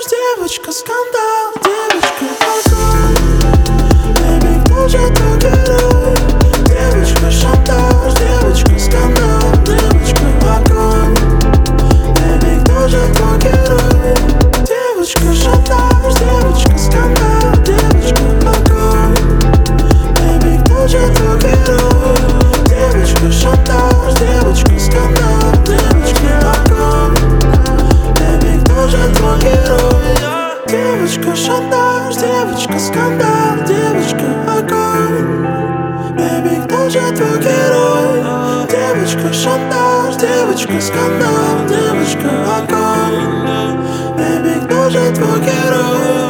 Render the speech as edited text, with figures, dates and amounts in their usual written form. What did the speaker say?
девочка скандал, девочка огонь. Baby, кто же твой герой? Девочка шантаж, девочка скандал, девочка огонь. Baby, кто же твой герой? Девочка шантаж, девочка скандал, девочка огонь. Baby, кто же твой герой? Девочка шантаж, девочка скандал, девочка огонь. Baby, кто же твой герой? Девочка шантаж, девочка скандал, девочка огонь. Baby, кто же твой герой? Девочка шантаж, девочка скандал, девочка огонь. Baby, кто же твой герой?